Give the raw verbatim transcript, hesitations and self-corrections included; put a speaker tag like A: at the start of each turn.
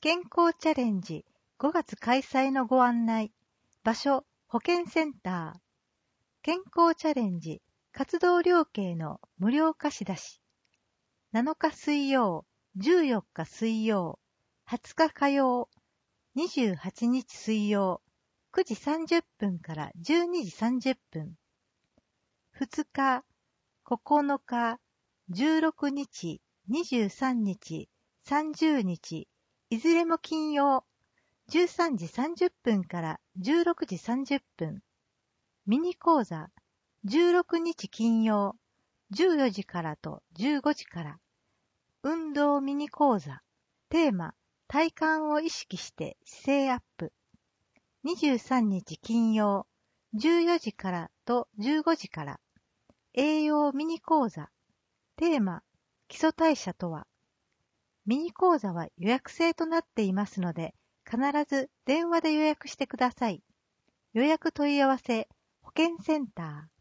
A: 健康チャレンジごがつ開催のご案内。場所、保健センター。健康チャレンジ活動量計の無料貸し出し。なのか水曜、じゅうよっか水曜、はつか火曜、にじゅうはちにち水曜、くじさんじゅっぷんからじゅうにじさんじゅっぷん。ふつか、ここのか、じゅうろくにち、にじゅうさんにち、さんじゅうにち、いずれも金曜、じゅうさんじさんじゅっぷんからじゅうろくじさんじゅっぷん。ミニ講座、じゅうろくにち金曜、じゅうよじからとじゅうごじから。運動ミニ講座、テーマ、体幹を意識して姿勢アップ。にじゅうさんにち金曜、じゅうよじからとじゅうごじから。栄養ミニ講座、テーマ、基礎代謝とは。ミニ講座は予約制となっていますので、必ず電話で予約してください。予約問い合わせ、保健センター。